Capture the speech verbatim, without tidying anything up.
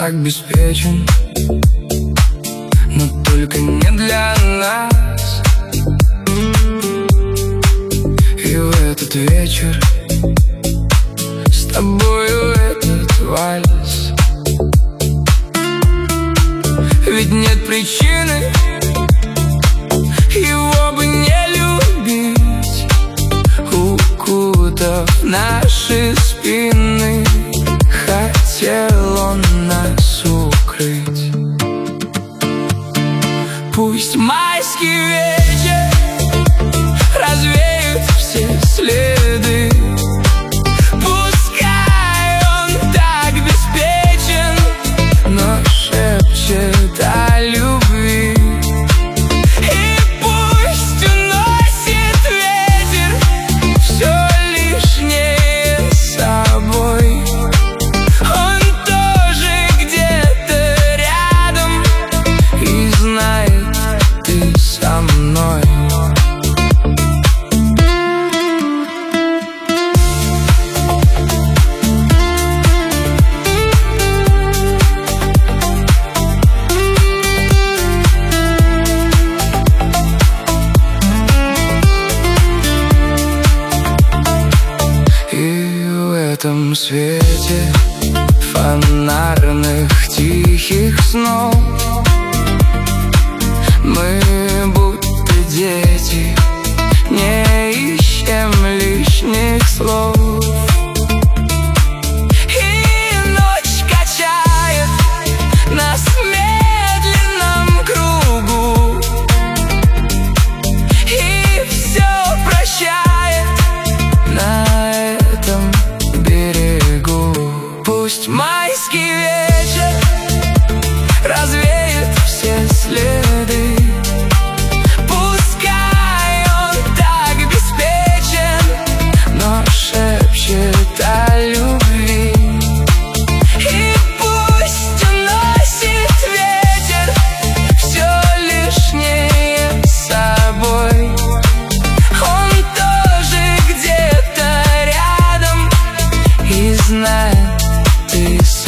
так беспечен, но только не для нас. И в этот вечер с тобою этот вальс. Ведь нет причины его бы не любить, укутав наши спины, хотел он нас укрыть. Пусть майский вечер развеют все следы, пускай он так беспечен, но шепчет о любви. И пусть уносит ветер все лишнее с собой. Он тоже где-то рядом и знает, ты со мной. В этом свете фонарных тихих снов мы будто дети, не ищем лишних слов. И ночь качает нас в медленном кругу, и все прощает на этом берегу. Пусть майский вечер развеет все следы, пускай он так беспечен, но шепчет о любви. И пусть уносит ветер все лишнее с собой. Он тоже где-то рядом и знает, ты